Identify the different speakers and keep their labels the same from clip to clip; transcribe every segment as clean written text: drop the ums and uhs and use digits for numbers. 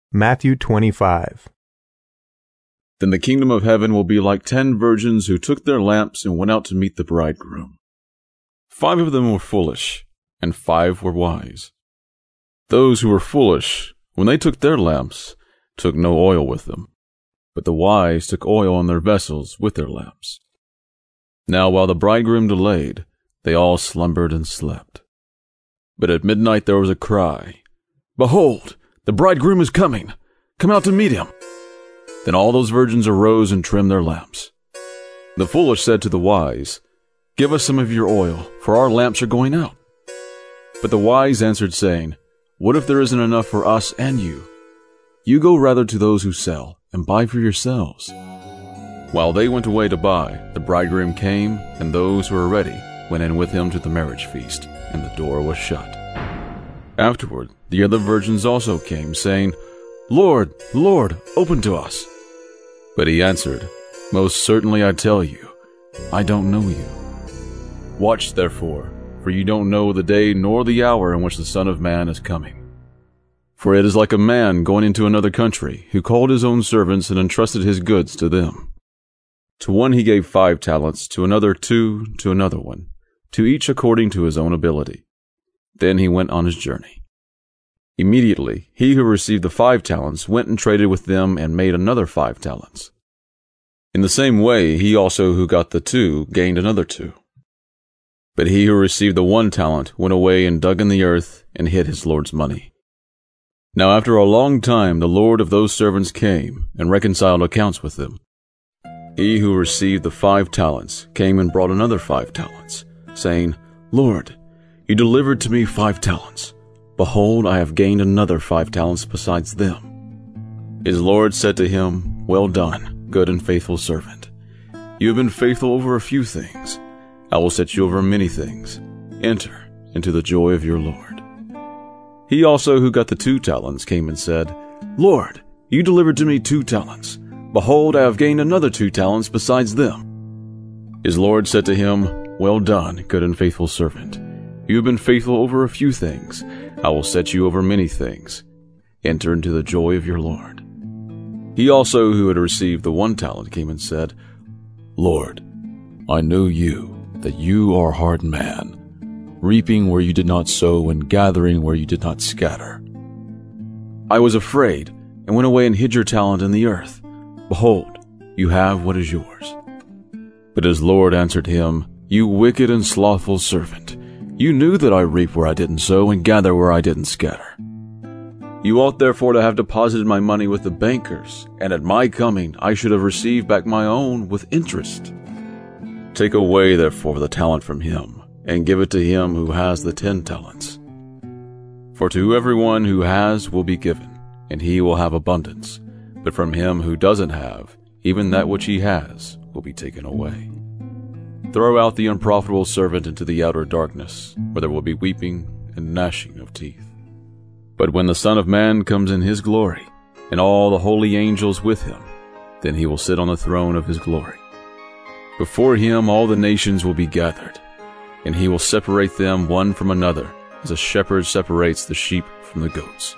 Speaker 1: Matthew 25.
Speaker 2: Then the kingdom of heaven will be like 10 virgins who took their lamps and went out to meet the bridegroom. 5 of them were foolish, and 5 were wise. Those who were foolish, when they took their lamps, took no oil with them, but the wise took oil in their vessels with their lamps. Now while the bridegroom delayed, they all slumbered and slept. But at midnight there was a cry, "Behold, the bridegroom is coming! Come out to meet him!" Then all those virgins arose and trimmed their lamps. The foolish said to the wise, "Give us some of your oil, for our lamps are going out." But the wise answered, saying, "What if there isn't enough for us and you? You go rather to those who sell, and buy for yourselves." While they went away to buy, the bridegroom came, and those who were ready went in with him to the marriage feast, and the door was shut. Afterward, the other virgins also came, saying, "Lord, Lord, open to us." But he answered, "Most certainly I tell you, I don't know you. Watch therefore, for you don't know the day nor the hour in which the Son of Man is coming. For it is like a man going into another country, who called his own servants and entrusted his goods to them. To one he gave 5 talents, to another 2, to another 1, to each according to his own ability. Then he went on his journey. Immediately, he who received the 5 talents went and traded with them and made another 5 talents. In the same way, he also who got the 2 gained another 2. But he who received the 1 talent went away and dug in the earth and hid his Lord's money. Now after a long time, the Lord of those servants came and reconciled accounts with them. He who received the 5 talents came and brought another 5 talents, saying, "Lord, you delivered to me 5 talents. Behold, I have gained another 5 talents besides them." His Lord said to him, "Well done, good and faithful servant. You have been faithful over a few things. I will set you over many things. Enter into the joy of your Lord." He also who got the 2 talents came and said, "Lord, you delivered to me 2 talents. Behold, I have gained another 2 talents besides them." His Lord said to him, "Well done, good and faithful servant. You have been faithful over a few things. I will set you over many things. Enter into the joy of your Lord." He also who had received the 1 talent came and said, "Lord, I know you, that you are a hard man, reaping where you did not sow and gathering where you did not scatter. I was afraid and went away and hid your talent in the earth. Behold, you have what is yours." But his Lord answered him, "You wicked and slothful servant. You knew that I reap where I didn't sow and gather where I didn't scatter. You ought therefore to have deposited my money with the bankers, and at my coming I should have received back my own with interest. Take away therefore the talent from him, and give it to him who has the 10 talents. For to everyone who has will be given, and he will have abundance. But from him who doesn't have, even that which he has will be taken away. Throw out the unprofitable servant into the outer darkness, where there will be weeping and gnashing of teeth. But when the Son of Man comes in his glory, and all the holy angels with him, then he will sit on the throne of his glory. Before him all the nations will be gathered, and he will separate them one from another, as a shepherd separates the sheep from the goats.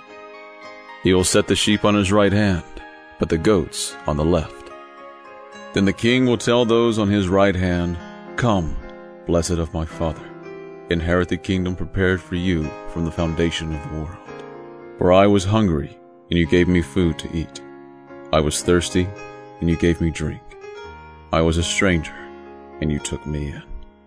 Speaker 2: He will set the sheep on his right hand, but the goats on the left. Then the king will tell those on his right hand, 'Come, blessed of my Father, inherit the kingdom prepared for you from the foundation of the world. For I was hungry, and you gave me food to eat. I was thirsty, and you gave me drink. I was a stranger, and you took me in.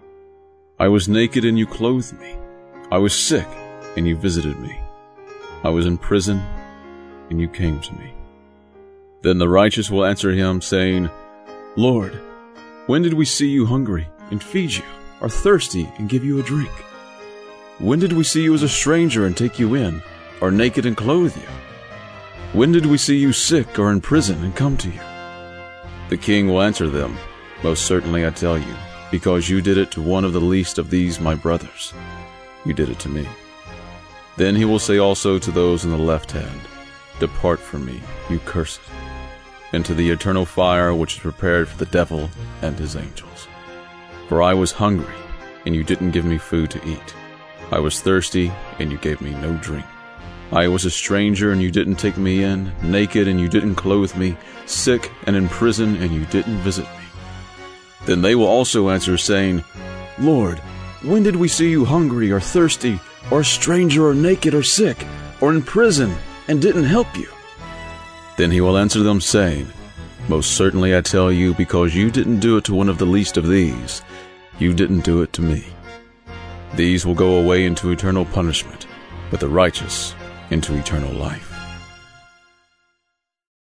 Speaker 2: I was naked, and you clothed me. I was sick, and you visited me. I was in prison, and you came to me.' Then the righteous will answer him, saying, 'Lord, when did we see you hungry and feed you, or thirsty and give you a drink? When did we see you as a stranger and take you in, or naked and clothe you? When did we see you sick or in prison and come to you?' The king will answer them, 'Most certainly I tell you, because you did it to one of the least of these my brothers, you did it to me.' Then he will say also to those on the left hand, 'Depart from me, you cursed, into the eternal fire which is prepared for the devil and his angels. For I was hungry, and you didn't give me food to eat. I was thirsty, and you gave me no drink. I was a stranger and you didn't take me in, naked and you didn't clothe me, sick and in prison and you didn't visit me. Then they will also answer, saying, Lord, when did we see you hungry or thirsty, or a stranger or naked or sick, or in prison, and didn't help you? Then he will answer them, saying, Most certainly I tell you, because you didn't do it to one of the least of these, you didn't do it to me. These will go away into eternal punishment, but the righteous into eternal life.